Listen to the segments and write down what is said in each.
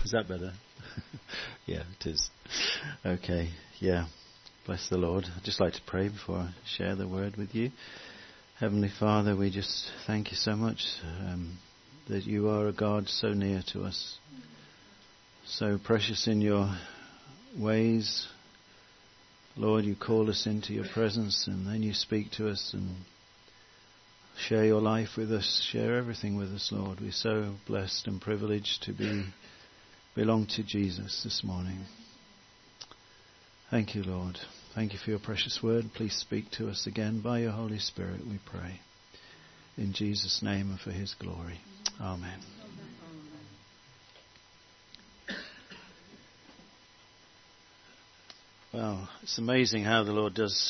Is that better? Yeah, it is. Okay, yeah. Bless the Lord. I'd just like to pray before I share the word with you. Heavenly Father, we just thank you so much that you are a God so near to us, so precious in your ways. Lord, you call us into your presence and then you speak to us and share your life with us, share everything with us, Lord. We're so blessed and privileged to belong to Jesus this morning. Thank you, Lord. Thank you for your precious word. Please speak to us again by your Holy Spirit, we pray. In Jesus' name and for his glory. Amen. Well, it's amazing how the Lord does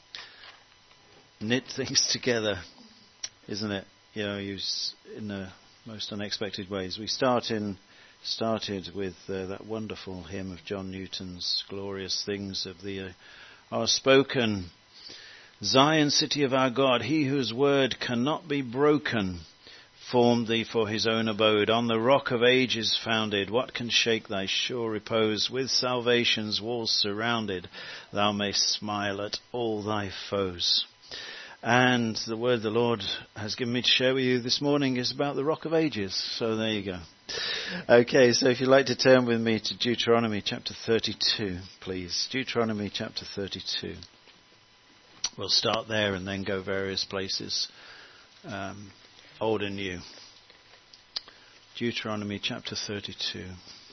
knit things together, isn't it? You know, in the most unexpected ways. We started with that wonderful hymn of John Newton's, Glorious Things of Thee Are Spoken. Zion, city of our God, he whose word cannot be broken, formed thee for his own abode. On the rock of ages founded, what can shake thy sure repose? With salvation's walls surrounded, thou mayst smile at all thy foes. And the word the Lord has given me to share with you this morning is about the rock of ages. So there you go. Okay, so if you'd like to turn with me to Deuteronomy chapter 32, please. Deuteronomy chapter 32. We'll start there and then go various places, old and new. Deuteronomy chapter 32.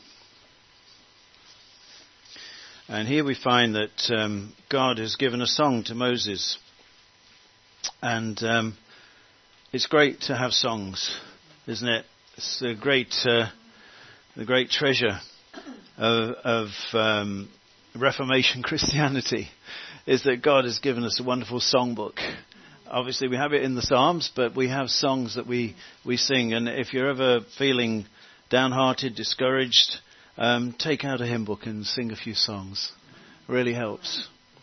And here we find that God has given a song to Moses. And it's great to have songs, isn't it? It's the great treasure of Reformation Christianity is that God has given us a wonderful songbook. Obviously, we have it in the Psalms, but we have songs that we sing. And if you're ever feeling downhearted, discouraged, take out a hymn book and sing a few songs. It really helps.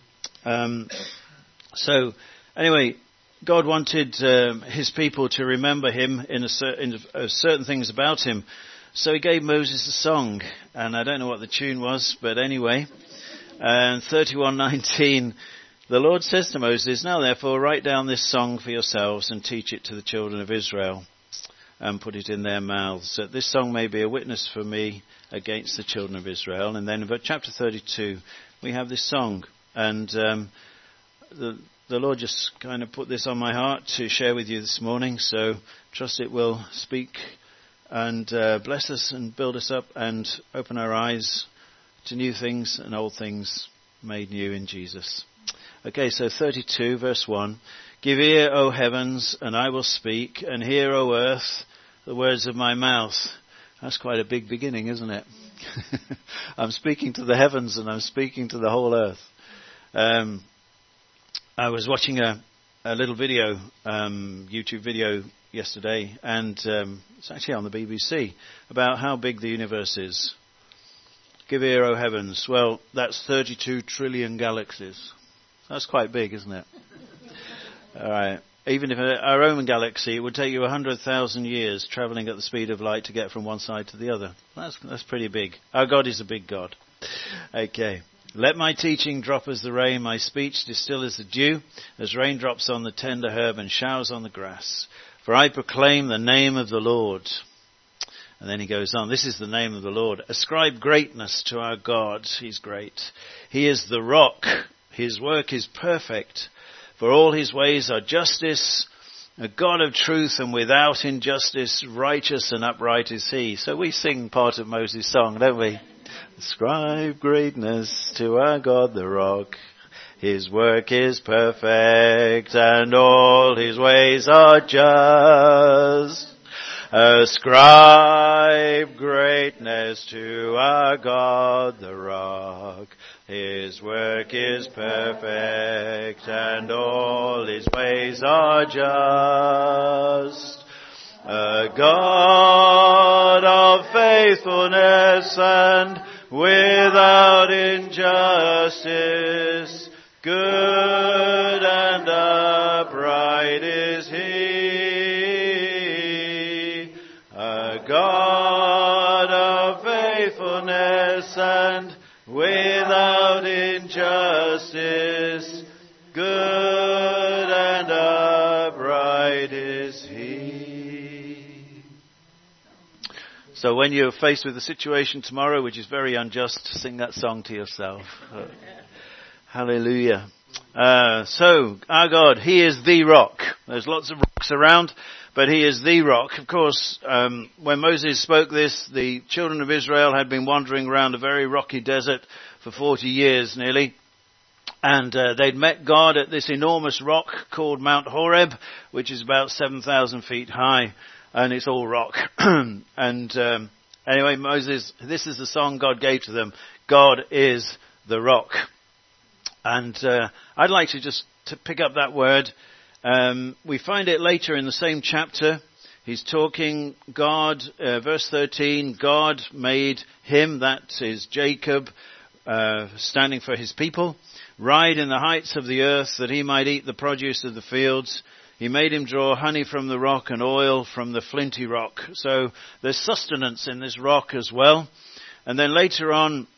So, anyway, God wanted his people to remember him in certain things about him. So he gave Moses a song. And I don't know what the tune was, but anyway. And 31:19, the Lord says to Moses, now therefore write down this song for yourselves and teach it to the children of Israel and put it in their mouths, that this song may be a witness for me against the children of Israel. And then in chapter 32, we have this song. And the Lord just kind of put this on my heart to share with you this morning. So trust it will speak and bless us and build us up and open our eyes to new things and old things made new in Jesus. Okay, so 32 verse 1. Give ear, O heavens, and I will speak, and hear, O earth, the words of my mouth. That's quite a big beginning, isn't it? I'm speaking to the heavens and I'm speaking to the whole earth. I was watching a little video, YouTube video yesterday, and it's actually on the BBC, about how big the universe is. Give ear, O heavens. Well, that's 32 trillion galaxies. That's quite big, isn't it? All right. Even if our own galaxy, it would take you 100,000 years travelling at the speed of light to get from one side to the other. That's pretty big. Our God is a big God. Okay. Let my teaching drop as the rain, my speech distill as the dew, as raindrops on the tender herb and showers on the grass. For I proclaim the name of the Lord. And then he goes on, this is the name of the Lord. Ascribe greatness to our God. He's great. He is the rock. His work is perfect. For all his ways are justice. A God of truth and without injustice. Righteous and upright is he. So we sing part of Moses' song, don't we? Ascribe greatness to our God the rock. His work is perfect and all his ways are just. Ascribe greatness to our God the rock. His work is perfect and all his ways are just. A God of faithfulness and without injustice, good and upright is he. A God of faithfulness faithfulness and without injustice. Good and upright is he. So when you're faced with a situation tomorrow which is very unjust, sing that song to yourself. Hallelujah. So, our God, He is the rock. There's lots of rocks around, but He is the rock. Of course, when Moses spoke this, the children of Israel had been wandering around a very rocky desert for 40 years nearly. And they'd met God at this enormous rock called Mount Horeb, which is about 7,000 feet high, and it's all rock. Anyway, Moses, this is the song God gave to them. God is the rock. And I'd like to just to pick up that word. We find it later in the same chapter. He's talking, God, verse 13, God made him, that is Jacob, standing for his people, ride in the heights of the earth that he might eat the produce of the fields. He made him draw honey from the rock and oil from the flinty rock. So there's sustenance in this rock as well. And then later on,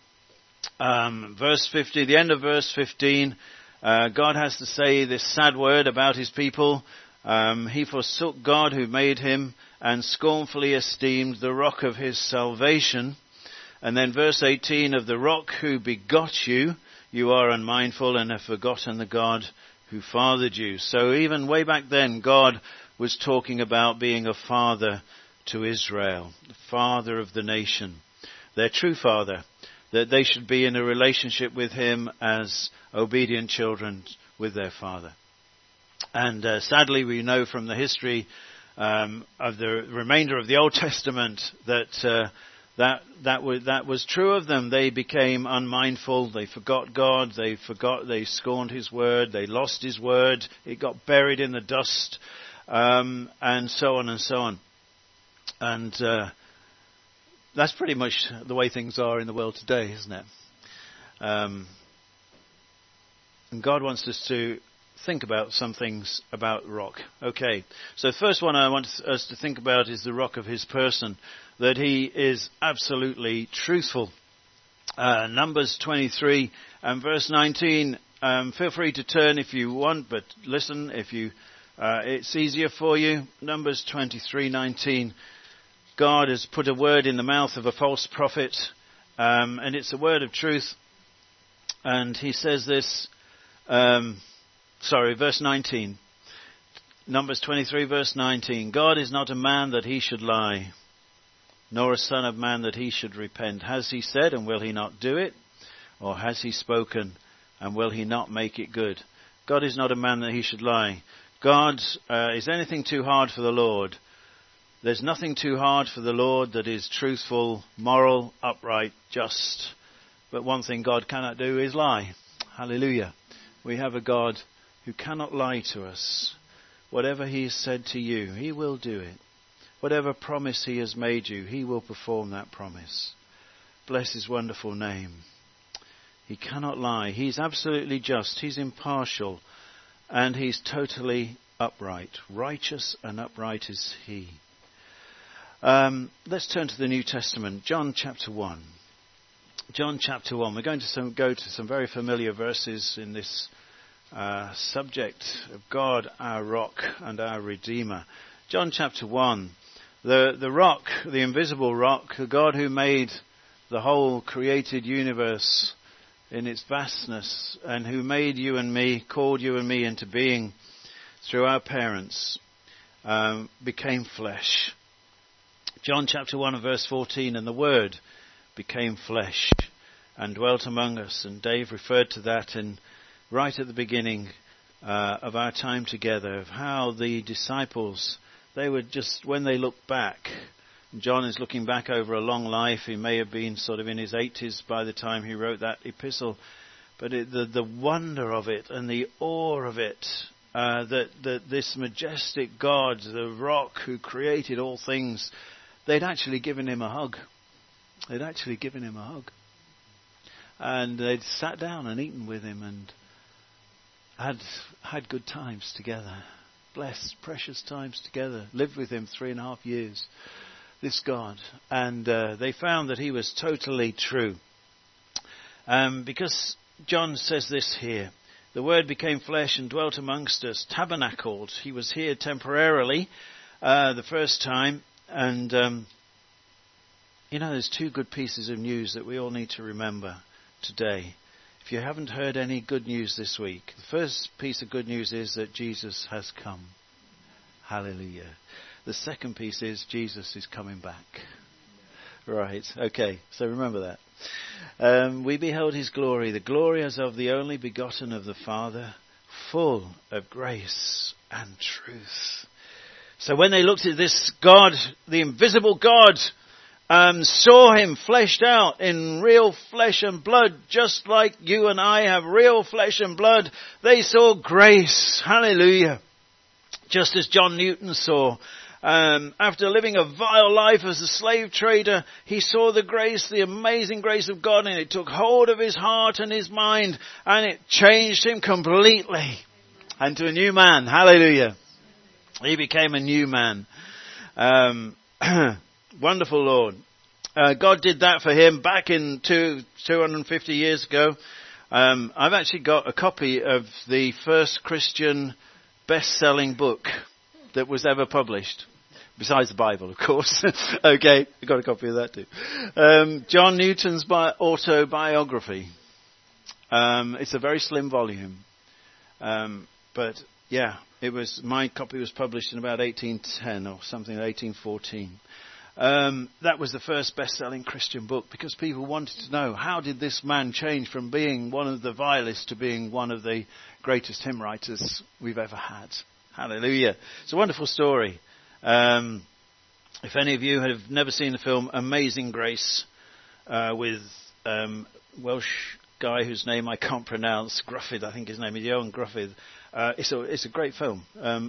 verse 50, the end of verse 15, God has to say this sad word about his people. He forsook God who made him and scornfully esteemed the rock of his salvation. And then verse 18, of the rock who begot you, you are unmindful and have forgotten the God who fathered you. So even way back then, God was talking about being a father to Israel, the father of the nation, their true father, that they should be in a relationship with him as obedient children with their father. And sadly, we know from the history of the remainder of the Old Testament that that was true of them. They became unmindful. They forgot God. They scorned His word. They lost His word. It got buried in the dust, and so on and so on. And that's pretty much the way things are in the world today, isn't it? And God wants us to think about some things about rock. Okay, so the first one I want us to think about is the rock of His person, that He is absolutely truthful. Numbers 23 and verse 19. Feel free to turn if you want, but listen if it's easier for you. Numbers 23:19. God has put a word in the mouth of a false prophet, and it's a word of truth. And He says this, verse 19. Numbers 23, verse 19. God is not a man that He should lie, nor a son of man that He should repent. Has He said, and will He not do it? Or has He spoken, and will He not make it good? God is not a man that He should lie. God, is anything too hard for the Lord? There's nothing too hard for the Lord that is truthful, moral, upright, just. But one thing God cannot do is lie. Hallelujah. We have a God who cannot lie to us. Whatever He has said to you, He will do it. Whatever promise He has made you, He will perform that promise. Bless His wonderful name. He cannot lie. He's absolutely just. He's impartial. And He's totally upright. Righteous and upright is He. Let's turn to the New Testament. John chapter 1. John chapter 1. We're going to go to some very familiar verses in this subject of God, our rock and our Redeemer. John chapter 1. The rock, the invisible rock, the God who made the whole created universe in its vastness, and who made you and me, called you and me into being through our parents, became flesh. John chapter 1 and verse 14, and the Word became flesh and dwelt among us. And Dave referred to that right at the beginning of our time together, of how the disciples, they were just, when they look back, John is looking back over a long life. He may have been sort of in his 80s by the time he wrote that epistle. But the wonder of it and the awe of it, that this majestic God, the rock who created all things, they'd actually given Him a hug. They'd actually given Him a hug. And they'd sat down and eaten with Him and had good times together. Blessed, precious times together. Lived with Him 3.5 years. this God. And they found that he was totally true. Because John says this here. The Word became flesh and dwelt amongst us, tabernacled. He was here temporarily the first time. And, there's two good pieces of news that we all need to remember today. If you haven't heard any good news this week, the first piece of good news is that Jesus has come. Hallelujah. The second piece is Jesus is coming back. Right, okay, so remember that. We beheld his glory, the glory as of the only begotten of the Father, full of grace and truth. So when they looked at this God, the invisible God, saw him fleshed out in real flesh and blood, just like you and I have real flesh and blood, they saw grace. Hallelujah. Just as John Newton saw. After living a vile life as a slave trader, he saw the grace, the amazing grace of God, and it took hold of his heart and his mind, and it changed him completely into a new man. Hallelujah. He became a new man. Wonderful Lord. God did that for him back in 250 years ago. I've actually got a copy of the first Christian best-selling book that was ever published. Besides the Bible, of course. Okay, I've got a copy of that too. John Newton's autobiography. It's a very slim volume. But yeah, my copy was published in about 1810 or something, 1814. That was the first best-selling Christian book because people wanted to know, how did this man change from being one of the vilest to being one of the greatest hymn writers we've ever had? Hallelujah. It's a wonderful story. If any of you have never seen the film Amazing Grace, with Welsh guy whose name I can't pronounce, Gruffydd, I think his name is Ioan Gruffydd. It's a great film.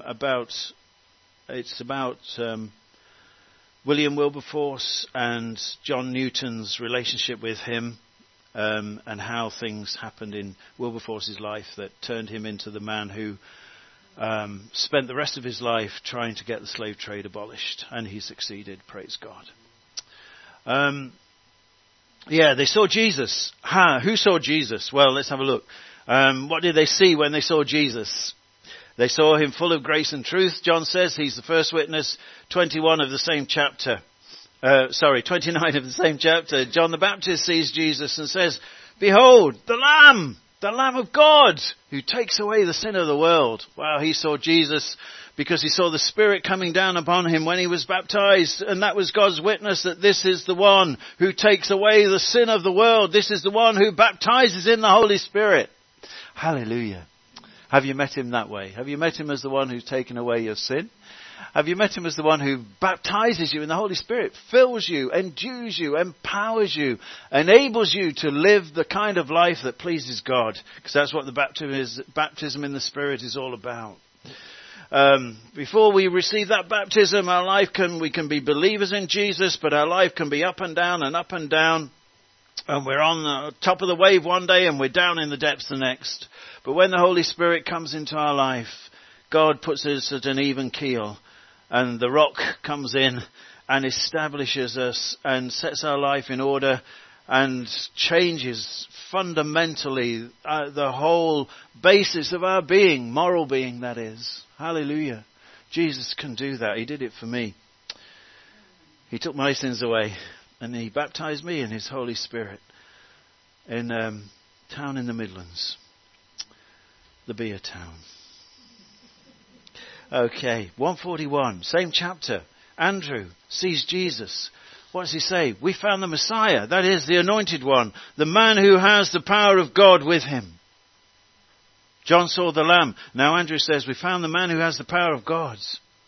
It's about William Wilberforce and John Newton's relationship with him, and how things happened in Wilberforce's life that turned him into the man who spent the rest of his life trying to get the slave trade abolished, and he succeeded, praise God. They saw Jesus. Who saw Jesus? Well, let's have a look. What did they see when they saw Jesus? They saw him full of grace and truth. John says he's the first witness, 21 of the same chapter. 29 of the same chapter. John the Baptist sees Jesus and says, "Behold, the Lamb of God, who takes away the sin of the world." Wow, he saw Jesus because he saw the Spirit coming down upon him when he was baptized. And that was God's witness that this is the one who takes away the sin of the world. This is the one who baptizes in the Holy Spirit. Hallelujah. Have you met him that way? Have you met him as the one who's taken away your sin? Have you met him as the one who baptizes you in the Holy Spirit, fills you, endues you, empowers you, enables you to live the kind of life that pleases God? Because that's what the baptism in the Spirit is all about. Before we receive that baptism, we can be believers in Jesus, but our life can be up and down and up and down. And we're on the top of the wave one day and we're down in the depths the next. But when the Holy Spirit comes into our life, God puts us at an even keel, and the rock comes in and establishes us and sets our life in order and changes fundamentally the whole basis of our being, moral being that is. Hallelujah. Jesus can do that. He did it for me. He took my sins away and he baptized me in his Holy Spirit in a town in the Midlands, the beer town. Okay, 141, same chapter. Andrew sees Jesus. What does he say? We found the Messiah, that is the anointed one, the man who has the power of God with him. John saw the Lamb. Now Andrew says, we found the man who has the power of God.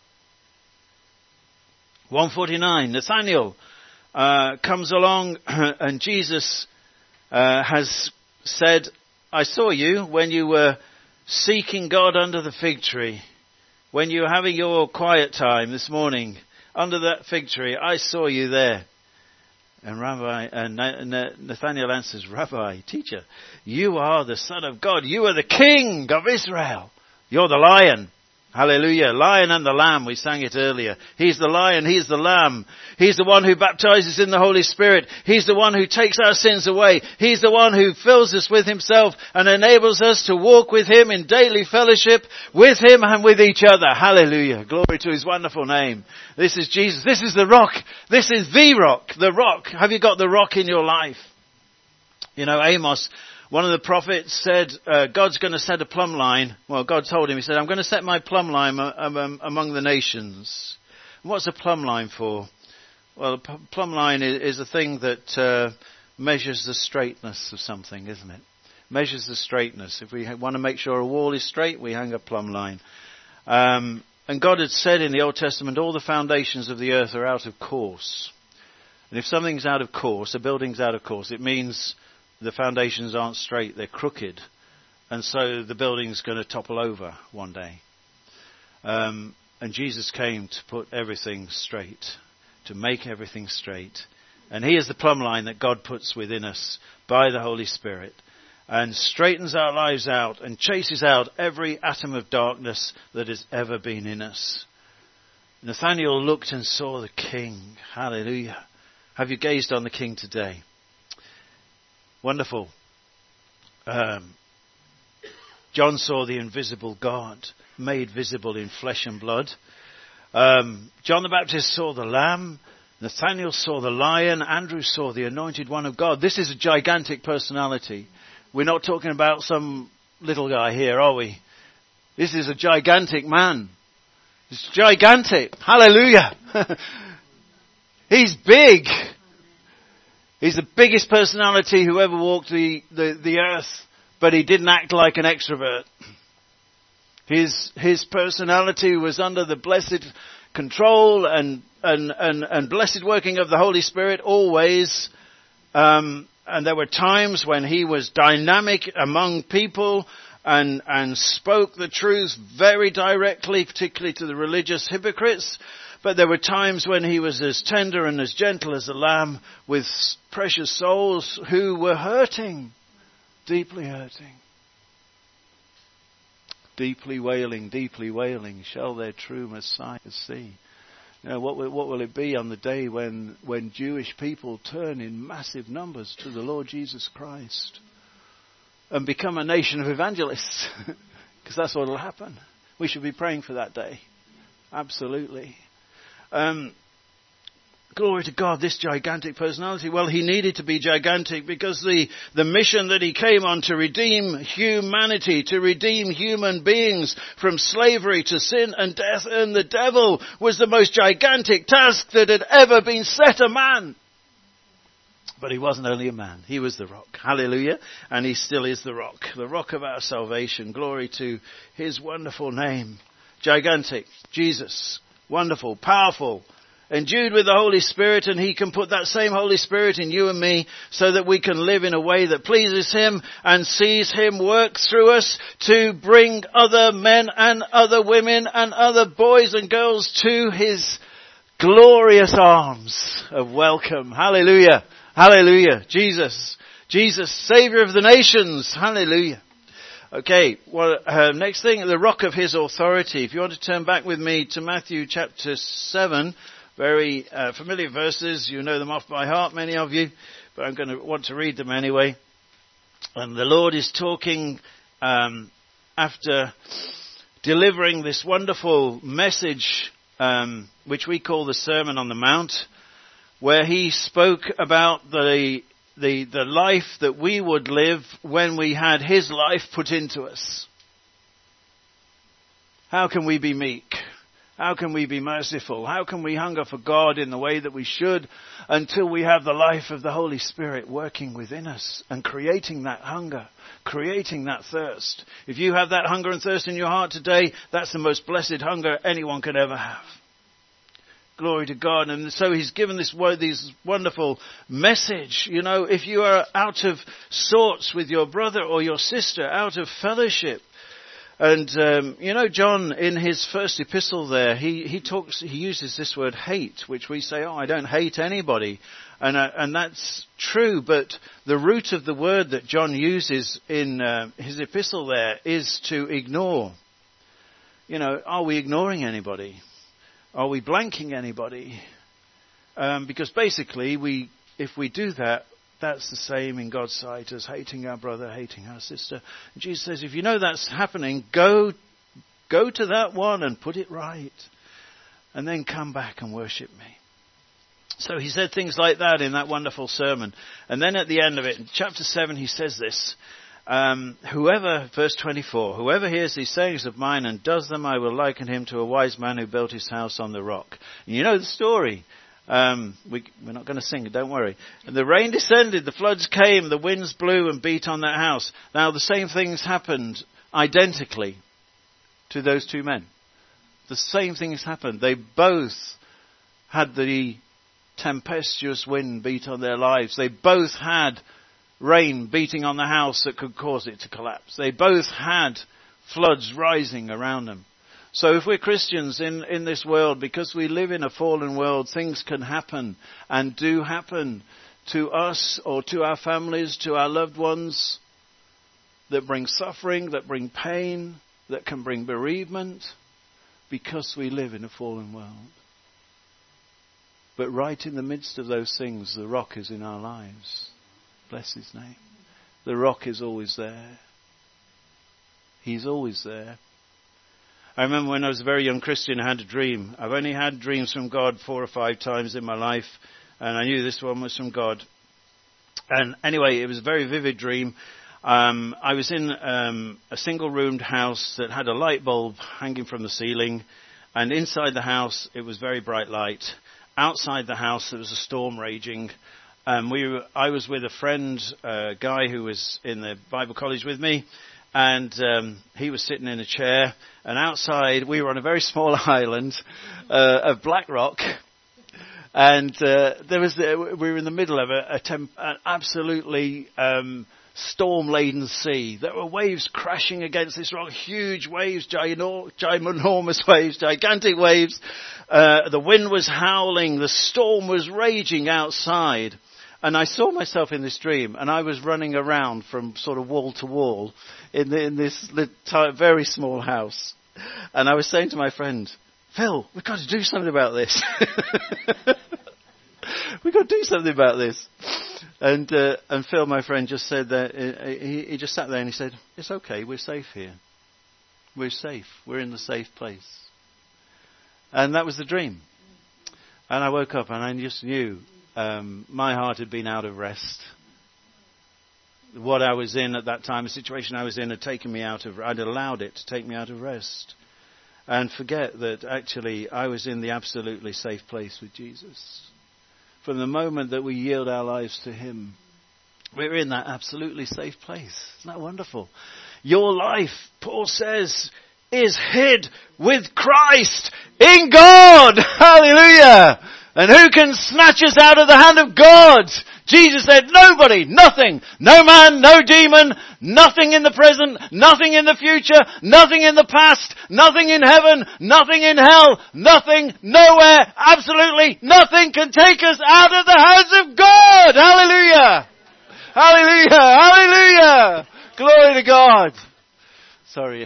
149, Nathanael comes along and Jesus has said, I saw you when you were seeking God under the fig tree. When you were having your quiet time this morning under that fig tree, I saw you there. And Nathanael answers, Rabbi, teacher, you are the Son of God. You are the King of Israel. You're the Lion. Hallelujah. Lion and the Lamb, we sang it earlier. He's the Lion, He's the Lamb. He's the one who baptizes in the Holy Spirit. He's the one who takes our sins away. He's the one who fills us with Himself and enables us to walk with Him in daily fellowship with Him and with each other. Hallelujah. Glory to His wonderful name. This is Jesus. This is the rock. This is the rock. The rock. Have you got the rock in your life? You know, Amos, one of the prophets said, God's going to set a plumb line. Well, God told him, He said, I'm going to set my plumb line among the nations. And what's a plumb line for? Well, a plumb line is a thing that measures the straightness of something, isn't it? Measures the straightness. If we want to make sure a wall is straight, we hang a plumb line. And God had said in the Old Testament, all the foundations of the earth are out of course. And if something's out of course, a building's out of course, it means the foundations aren't straight, they're crooked. And so the building's going to topple over one day. And Jesus came to put everything straight, to make everything straight. And He is the plumb line that God puts within us by the Holy Spirit and straightens our lives out and chases out every atom of darkness that has ever been in us. Nathanael looked and saw the King. Hallelujah. Have you gazed on the King today? Wonderful. John saw the invisible God made visible in flesh and blood. John the Baptist saw the Lamb. Nathanael saw the Lion. Andrew saw the Anointed One of God. This is a gigantic personality. We're not talking about some little guy here, are we? This is a gigantic man. It's gigantic. Hallelujah. He's big. He's the biggest personality who ever walked the earth, but he didn't act like an extrovert. His personality was under the blessed control and blessed working of the Holy Spirit always. And there were times when he was dynamic among people and spoke the truth very directly, particularly to the religious hypocrites. But there were times when he was as tender and as gentle as a lamb with precious souls who were hurting, deeply hurting. Deeply wailing, shall their true Messiah see. You know, what will it be on the day when Jewish people turn in massive numbers to the Lord Jesus Christ and become a nation of evangelists? Because that's what will happen. We should be praying for that day. Absolutely. Glory to God, this gigantic personality. Well, he needed to be gigantic because the mission that he came on to redeem humanity, to redeem human beings from slavery to sin and death and the devil was the most gigantic task that had ever been set a man. But he wasn't only a man, he was the rock. Hallelujah. And he still is the rock of our salvation. Glory to his wonderful name. Gigantic, Jesus, wonderful, powerful, endued with the Holy Spirit, and he can put that same Holy Spirit in you and me so that we can live in a way that pleases him and sees him work through us to bring other men and other women and other boys and girls to his glorious arms of welcome. Hallelujah. Hallelujah. Jesus, Savior of the nations. Hallelujah. Okay, well, next thing, the rock of his authority. If you want to turn back with me to Matthew chapter 7, very familiar verses. You know them off by heart, many of you, but I'm going to want to read them anyway. And the Lord is talking after delivering this wonderful message, which we call the Sermon on the Mount, where he spoke about the life that we would live when we had his life put into us. How can we be meek? How can we be merciful? How can we hunger for God in the way that we should until we have the life of the Holy Spirit working within us and creating that hunger, creating that thirst? If you have that hunger and thirst in your heart today, that's the most blessed hunger anyone could ever have. Glory to God. And so he's given this wonderful message. You know, if you are out of sorts with your brother or your sister, out of fellowship, and, John, in his first epistle there, he uses this word hate, which we say, I don't hate anybody. And that's true, but the root of the word that John uses in his epistle there is to ignore. are we ignoring anybody? Are we blanking anybody? Because basically, if we do that, that's the same in God's sight as hating our brother, hating our sister. And Jesus says, if you know that's happening, go to that one and put it right. And then come back and worship me. So he said things like that in that wonderful sermon. And then at the end of it, in chapter 7, he says this. Verse 24, whoever hears these sayings of mine and does them, I will liken him to a wise man who built his house on the rock. And you know the story. We're not going to sing it, don't worry. And the rain descended, the floods came, the winds blew and beat on that house. Now the same things happened identically to those two men. The same things happened. They both had the tempestuous wind beat on their lives. They both had rain beating on the house that could cause it to collapse. They both had floods rising around them. So if we're Christians in this world, because we live in a fallen world, things can happen and do happen to us or to our families, to our loved ones, that bring suffering, that bring pain, that can bring bereavement, because we live in a fallen world. But right in the midst of those things, the rock is in our lives. Bless his name. The rock is always there. He's always there. I remember when I was a very young Christian, I had a dream. I've only had dreams from God 4 or 5 times in my life, and I knew this one was from God. And anyway, it was a very vivid dream. I was in a single-roomed house that had a light bulb hanging from the ceiling, and inside the house it was very bright light. Outside the house there was a storm raging. I was with a friend, a guy who was in the Bible college with me, and he was sitting in a chair. And outside we were on a very small island of black rock, and we were in the middle of an absolutely storm-laden sea. There were waves crashing against this rock, huge waves, ginormous waves, gigantic waves. The wind was howling, the storm was raging outside. And I saw myself in this dream, and I was running around from sort of wall to wall in this very small house. And I was saying to my friend, Phil, we've got to do something about this. We've got to do something about this. And Phil, my friend, just said that he just sat there and he said, it's okay, we're safe here. We're safe. We're in the safe place. And that was the dream. And I woke up and I just knew my heart had been out of rest. What I was in at that time, the situation I was in had taken me I'd allowed it to take me out of rest. And forget that actually I was in the absolutely safe place with Jesus. From the moment that we yield our lives to him, we're in that absolutely safe place. Isn't that wonderful? Your life, Paul says, is hid with Christ in God. Hallelujah. And who can snatch us out of the hand of God? Jesus said, nobody, nothing, no man, no demon, nothing in the present, nothing in the future, nothing in the past, nothing in heaven, nothing in hell, nothing, nowhere, absolutely nothing can take us out of the hands of God. Hallelujah. Hallelujah. Hallelujah. Glory to God. Sorry.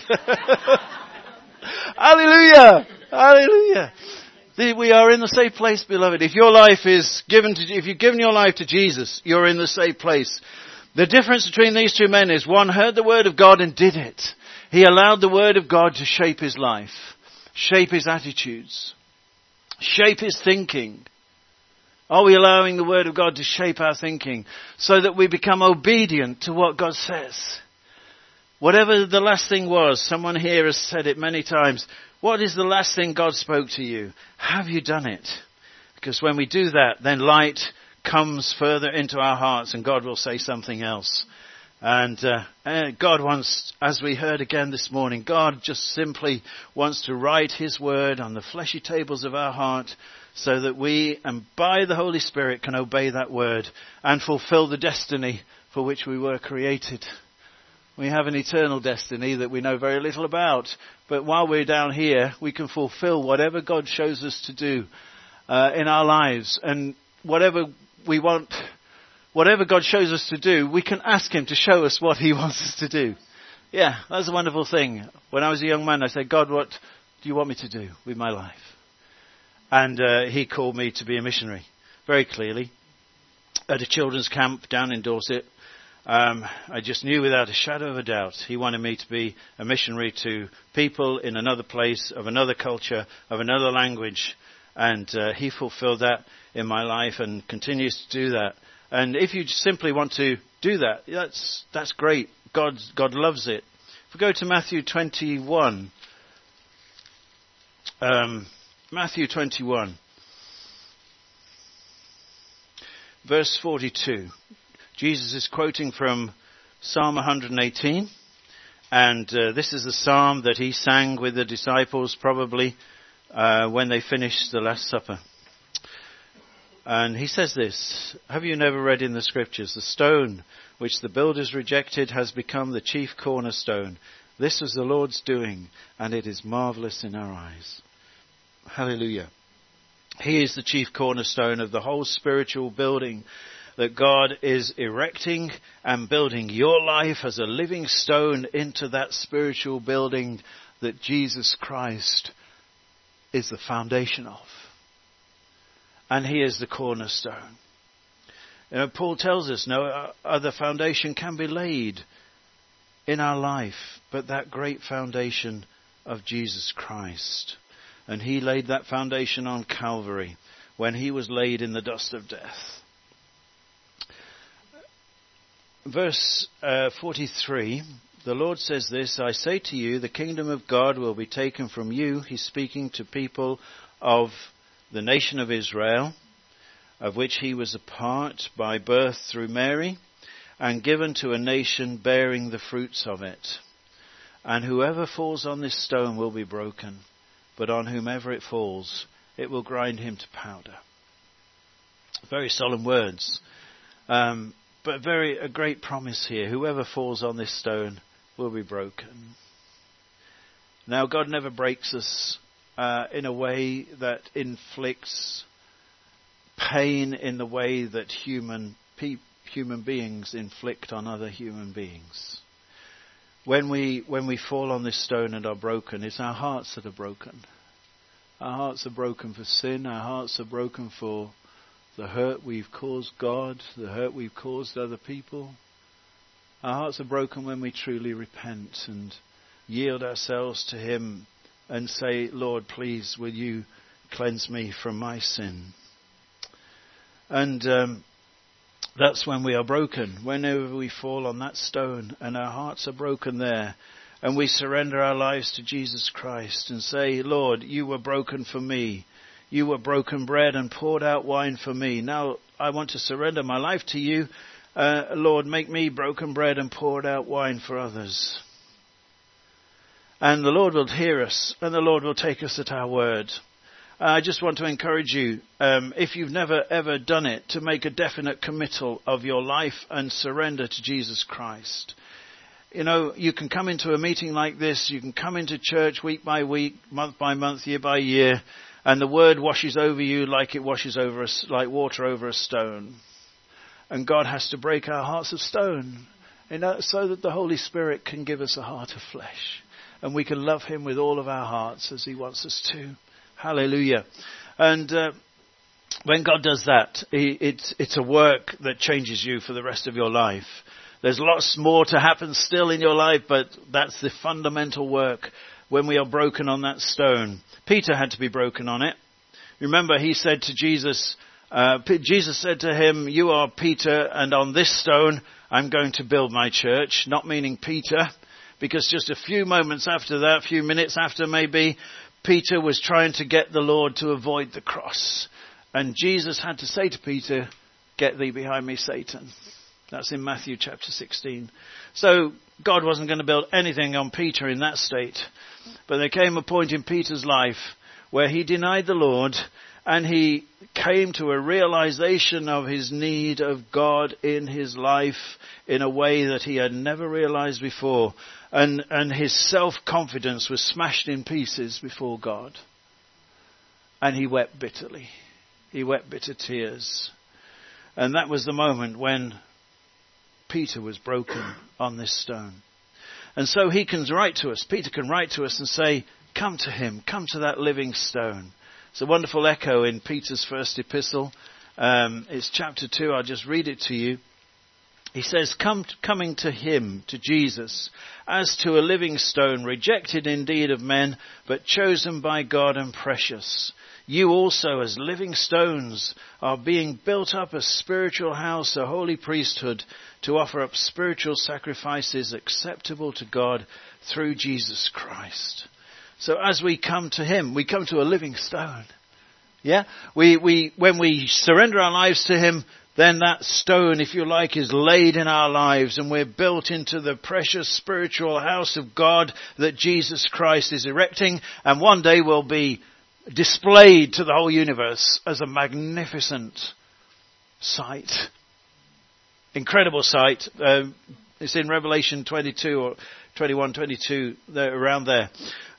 Hallelujah. Hallelujah. We are in the safe place, beloved. If your life is if you've given your life to Jesus, you're in the safe place. The difference between these two men is one heard the word of God and did it. He allowed the word of God to shape his life, shape his attitudes, shape his thinking. Are we allowing the word of God to shape our thinking so that we become obedient to what God says? Whatever the last thing was, someone here has said it many times. What is the last thing God spoke to you? Have you done it? Because when we do that, then light comes further into our hearts and God will say something else. And God wants, as we heard again this morning, God just simply wants to write his word on the fleshy tables of our heart so that we, and by the Holy Spirit, can obey that word and fulfill the destiny for which we were created. We have an eternal destiny that we know very little about. But while we're down here, we can fulfill whatever God shows us to do in our lives. And whatever we want, whatever God shows us to do, we can ask him to show us what he wants us to do. Yeah, that's a wonderful thing. When I was a young man, I said, God, what do you want me to do with my life? And he called me to be a missionary, very clearly, at a children's camp down in Dorset. I just knew without a shadow of a doubt he wanted me to be a missionary to people in another place, of another culture, of another language. And he fulfilled that in my life and continues to do that. And if you simply want to do that, that's great. God loves it. If we go to Matthew 21, Matthew 21, verse 42. Jesus is quoting from Psalm 118, and this is the psalm that he sang with the disciples probably when they finished the Last Supper. And he says this, have you never read in the scriptures, the stone which the builders rejected has become the chief cornerstone. This was the Lord's doing, and it is marvelous in our eyes. Hallelujah. He is the chief cornerstone of the whole spiritual building that God is erecting and building your life as a living stone into that spiritual building that Jesus Christ is the foundation of. And he is the cornerstone. You know, Paul tells us no other foundation can be laid in our life but that great foundation of Jesus Christ. And he laid that foundation on Calvary when he was laid in the dust of death. Verse 43, the Lord says this, I say to you, the kingdom of God will be taken from you. He's speaking to people of the nation of Israel, of which he was a part by birth through Mary, and given to a nation bearing the fruits of it. And whoever falls on this stone will be broken, but on whomever it falls, it will grind him to powder. Very solemn words, but a great promise here. Whoever falls on this stone will be broken. Now, God never breaks us in a way that inflicts pain in the way that human beings inflict on other human beings. When we fall on this stone and are broken, it's our hearts that are broken. Our hearts are broken for sin. Our hearts are broken for the hurt we've caused God, the hurt we've caused other people. Our hearts are broken when we truly repent and yield ourselves to him and say, Lord, please, will you cleanse me from my sin? And that's when we are broken. Whenever we fall on that stone and our hearts are broken there, and we surrender our lives to Jesus Christ and say, Lord, you were broken for me. You were broken bread and poured out wine for me. Now I want to surrender my life to you. Lord, make me broken bread and poured out wine for others. And the Lord will hear us, and the Lord will take us at our word. I just want to encourage you, if you've never ever done it, to make a definite committal of your life and surrender to Jesus Christ. You know, you can come into a meeting like this, you can come into church week by week, month by month, year by year, and the word washes over you like it washes over us, like water over a stone. And God has to break our hearts of stone, so that the Holy Spirit can give us a heart of flesh. And we can love him with all of our hearts as he wants us to. Hallelujah. And when God does that, it's a work that changes you for the rest of your life. There's lots more to happen still in your life, but that's the fundamental work when we are broken on that stone. Peter had to be broken on it. Remember, he said to Jesus, Jesus said to him, you are Peter, and on this stone I'm going to build my church, not meaning Peter. Because just a few moments after that, few minutes after maybe, Peter was trying to get the Lord to avoid the cross. And Jesus had to say to Peter, get thee behind me, Satan. That's in Matthew chapter 16. So God wasn't going to build anything on Peter in that state. But there came a point in Peter's life where he denied the Lord, and he came to a realization of his need of God in his life in a way that he had never realized before. And his self-confidence was smashed in pieces before God. And he wept bitterly. He wept bitter tears. And that was the moment when Peter was broken on this stone. And so he can write to us, Peter can write to us and say, come to him, come to that living stone. It's a wonderful echo in Peter's first epistle. It's chapter 2, I'll just read it to you. He says, coming to him, to Jesus, as to a living stone, rejected indeed of men, but chosen by God and precious. You also, as living stones, are being built up a spiritual house, a holy priesthood, to offer up spiritual sacrifices acceptable to God through Jesus Christ. So as we come to him, we come to a living stone. Yeah? When we surrender our lives to him, then that stone, if you like, is laid in our lives and we're built into the precious spiritual house of God that Jesus Christ is erecting, and one day will be displayed to the whole universe as a magnificent sight. Incredible sight. It's in Revelation 22 or 21, 22, around there.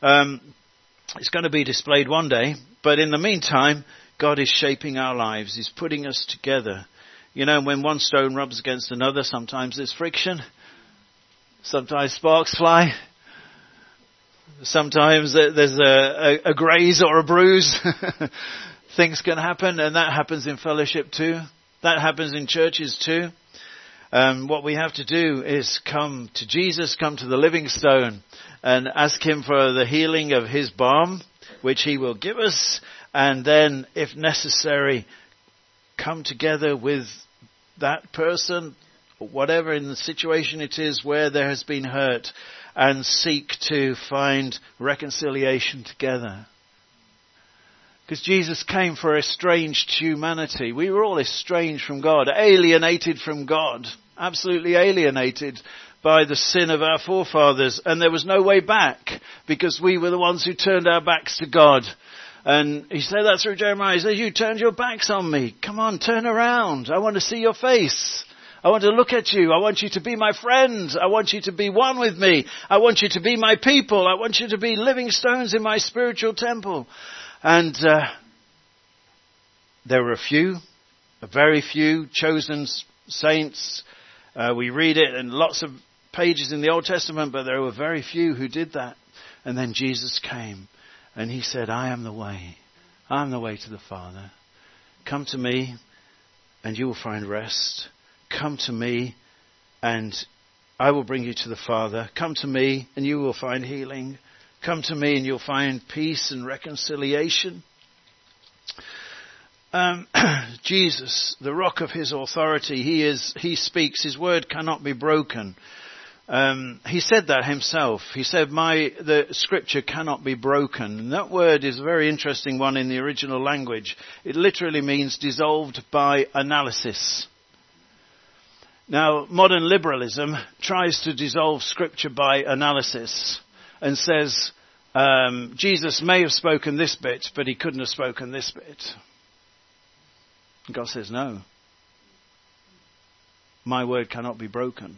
It's going to be displayed one day, but in the meantime, God is shaping our lives. He's putting us together. You know, when one stone rubs against another, sometimes there's friction. Sometimes sparks fly. Sometimes there's a graze or a bruise. Things can happen, and that happens in fellowship too. That happens in churches too. What we have to do is come to Jesus, come to the living stone, and ask him for the healing of his balm, which he will give us, and then, if necessary, come together with that person, whatever in the situation it is where there has been hurt, and seek to find reconciliation together. Because Jesus came for estranged humanity. We were all estranged from God, alienated from God, absolutely alienated by the sin of our forefathers. And there was no way back because we were the ones who turned our backs to God. And he said that through Jeremiah. He says, you turned your backs on me. Come on, turn around. I want to see your face. I want to look at you. I want you to be my friend. I want you to be one with me. I want you to be my people. I want you to be living stones in my spiritual temple. And there were a very few chosen saints. We read it in lots of pages in the Old Testament, but there were very few who did that. And then Jesus came and he said, I am the way. I am the way to the Father. Come to me and you will find rest. Come to me and I will bring you to the Father. Come to me and you will find healing. Come to me and you'll find peace and reconciliation. Jesus, the rock of his authority, he speaks, his word cannot be broken. He said that himself. He said, the scripture cannot be broken. And that word is a very interesting one in the original language. It literally means dissolved by analysis. Now, modern liberalism tries to dissolve scripture by analysis and says, Jesus may have spoken this bit, but he couldn't have spoken this bit. And God says, no. My word cannot be broken.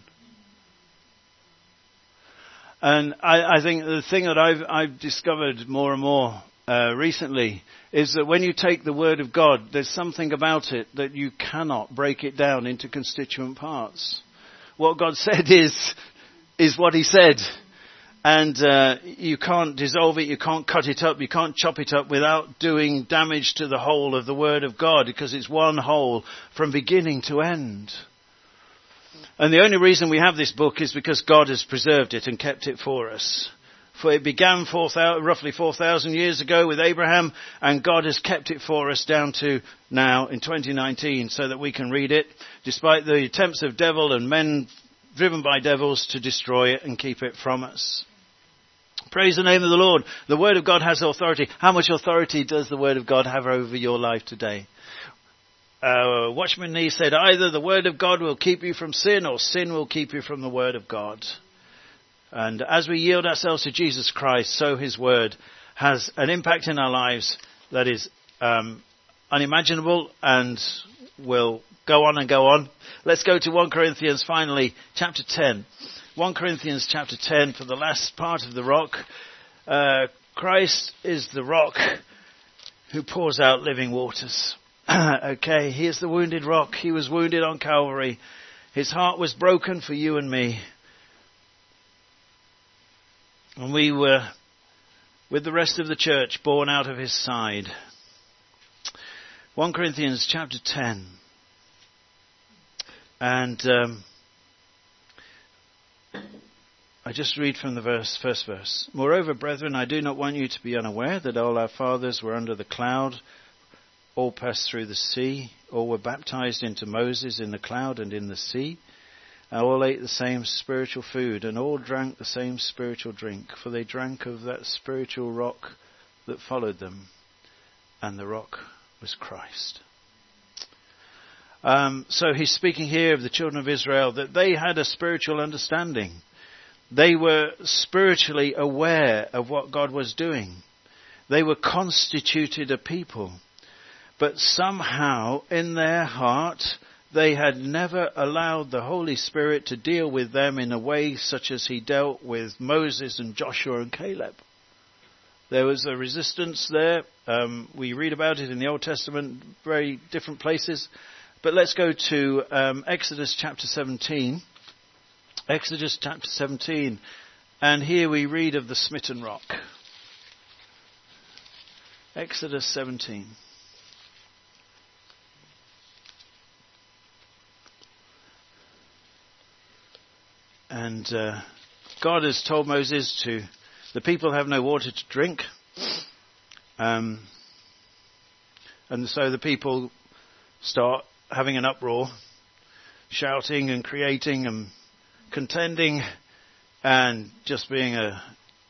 And I think the thing that I've discovered more and more recently is that when you take the word of God, there's something about it that you cannot break it down into constituent parts. What God said is what he said. And you can't dissolve it, you can't cut it up, you can't chop it up without doing damage to the whole of the Word of God, because it's one whole from beginning to end. And the only reason we have this book is because God has preserved it and kept it for us. For it began roughly 4,000 years ago with Abraham, and God has kept it for us down to now in 2019 so that we can read it, despite the attempts of devil and men driven by devils to destroy it and keep it from us. Praise the name of the Lord. The Word of God has authority. How much authority does the Word of God have over your life today? Watchman Nee said, either the Word of God will keep you from sin, or sin will keep you from the Word of God. And as we yield ourselves to Jesus Christ, so his Word has an impact in our lives that is unimaginable and will go on and go on. Let's go to 1 Corinthians finally, chapter 10. 1 Corinthians chapter 10 for the last part of the rock. Christ is the rock who pours out living waters. Okay, he is the wounded rock. He was wounded on Calvary. His heart was broken for you and me. And we were, with the rest of the church, born out of his side. 1 Corinthians chapter 10. And I just read from the first verse. Moreover, brethren, I do not want you to be unaware that all our fathers were under the cloud, all passed through the sea, all were baptized into Moses in the cloud and in the sea, and all ate the same spiritual food, and all drank the same spiritual drink, for they drank of that spiritual rock that followed them, and the rock was Christ. So he's speaking here of the children of Israel, that they had a spiritual understanding. They were spiritually aware of what God was doing. They were constituted a people. But somehow in their heart, they had never allowed the Holy Spirit to deal with them in a way such as he dealt with Moses and Joshua and Caleb. There was a resistance there. We read about it in the Old Testament, very different places. But let's go to Exodus chapter 17. Exodus chapter 17. And here we read of the smitten rock. Exodus 17. And God has told Moses the people have no water to drink. And so the people start having an uproar, shouting and creating and contending and just being a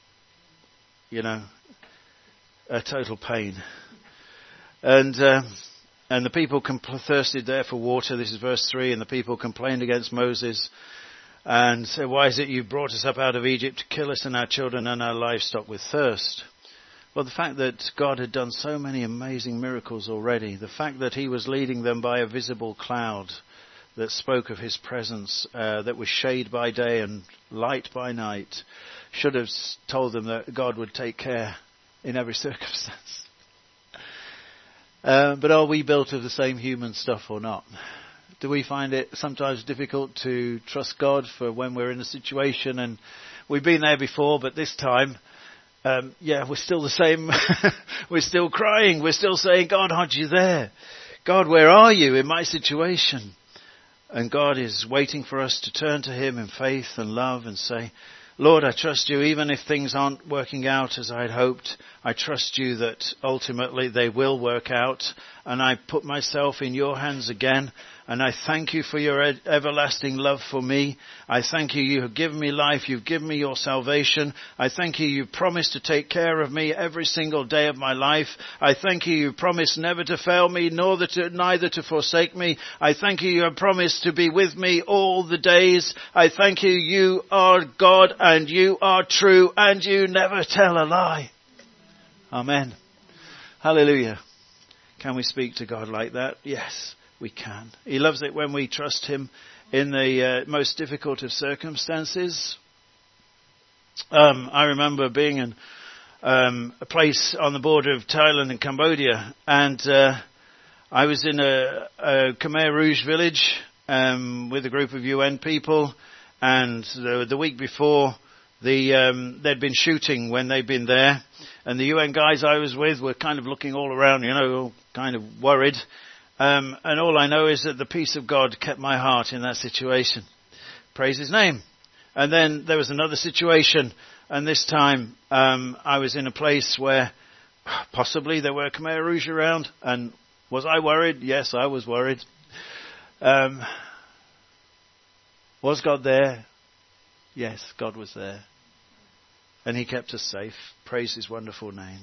total pain. And the people thirsted there for water. This is verse 3. And the people complained against Moses and said, why is it you brought us up out of Egypt to kill us and our children and our livestock with thirst? Well, the fact that God had done so many amazing miracles already, the fact that he was leading them by a visible cloud that spoke of his presence, that was shade by day and light by night, should have told them that God would take care in every circumstance. But are we built of the same human stuff or not? Do we find it sometimes difficult to trust God for when we're in a situation? And we've been there before, but this time, we're still the same. We're still crying. We're still saying, God, aren't you there? God, where are you in my situation? And God is waiting for us to turn to him in faith and love and say, Lord, I trust you even if things aren't working out as I'd hoped. I trust you that ultimately they will work out. And I put myself in your hands again. And I thank you for your everlasting love for me. I thank you, you have given me life. You've given me your salvation. I thank you, you promised to take care of me every single day of my life. I thank you, you promised never to fail me, neither to forsake me. I thank you, you have promised to be with me all the days. I thank you, you are God and you are true and you never tell a lie. Amen. Hallelujah. Can we speak to God like that? Yes. We can. He loves it when we trust him in the most difficult of circumstances. I remember being in a place on the border of Thailand and Cambodia, and I was in a Khmer Rouge village with a group of UN people, and the week before they'd been shooting when they'd been there, and the UN guys I was with were kind of looking all around, kind of worried. And all I know is that the peace of God kept my heart in that situation. Praise his name. And then there was another situation, and this time I was in a place where possibly there were Khmer Rouge around. And was I worried? Yes, I was worried. Was God there? Yes, God was there. And he kept us safe. Praise his wonderful name.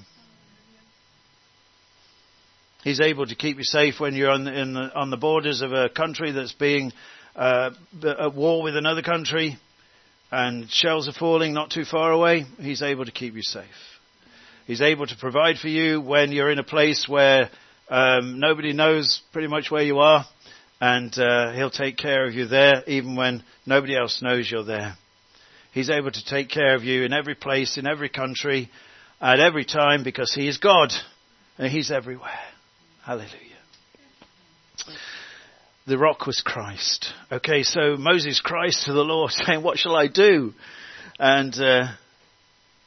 He's able to keep you safe when you're on the borders of a country that's being at war with another country and shells are falling not too far away. He's able to keep you safe. He's able to provide for you when you're in a place where nobody knows pretty much where you are, and he'll take care of you there even when nobody else knows you're there. He's able to take care of you in every place, in every country, at every time, because he is God and he's everywhere. Hallelujah. The rock was Christ. Okay, so Moses cries to the Lord saying, what shall I do? And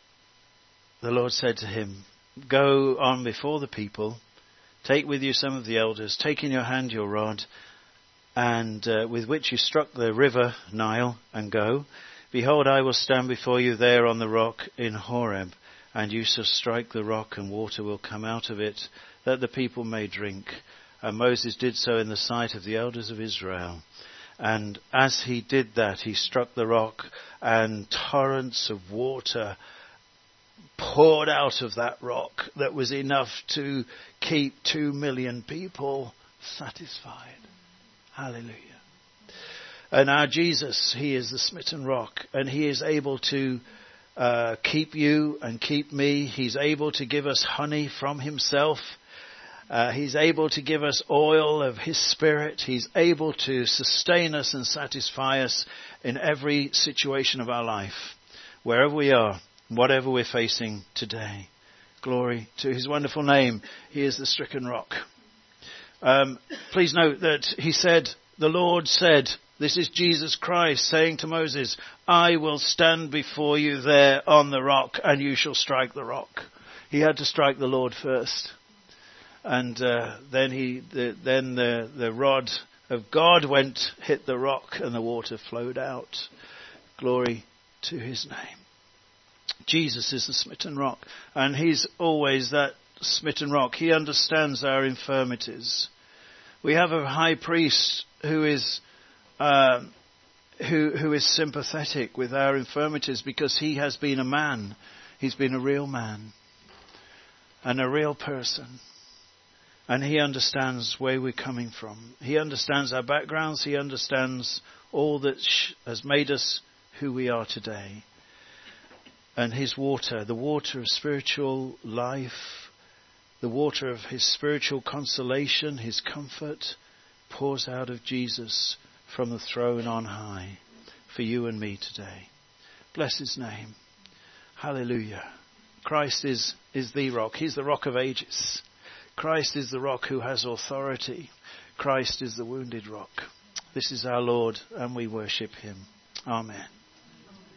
the Lord said to him, "Go on before the people, take with you some of the elders, take in your hand your rod, and with which you struck the river Nile, and go. Behold, I will stand before you there on the rock in Horeb, and you shall strike the rock, and water will come out of it, that the people may drink." And Moses did so in the sight of the elders of Israel. And as he did that, he struck the rock, and torrents of water poured out of that rock that was enough to keep 2 million people satisfied. Hallelujah. And our Jesus, he is the smitten rock, and he is able to keep you and keep me. He's able to give us honey from himself. He's able to give us oil of his Spirit. He's able to sustain us and satisfy us in every situation of our life, wherever we are, whatever we're facing today. Glory to his wonderful name. He is the stricken rock. Please note that he said, the Lord said, this is Jesus Christ saying to Moses, "I will stand before you there on the rock, and you shall strike the rock." He had to strike the Lord first. And then the rod of God hit the rock, and the water flowed out. Glory to his name. Jesus is the smitten rock, and he's always that smitten rock. He understands our infirmities. We have a high priest who is sympathetic with our infirmities, because he has been a man. He's been a real man and a real person. And he understands where we're coming from. He understands our backgrounds. He understands all that has made us who we are today. And his water, the water of spiritual life, the water of his spiritual consolation, his comfort, pours out of Jesus from the throne on high for you and me today. Bless his name. Hallelujah. Christ is the rock. He's the rock of ages. Christ is the rock who has authority. Christ is the wounded rock. This is our Lord, and we worship him. Amen.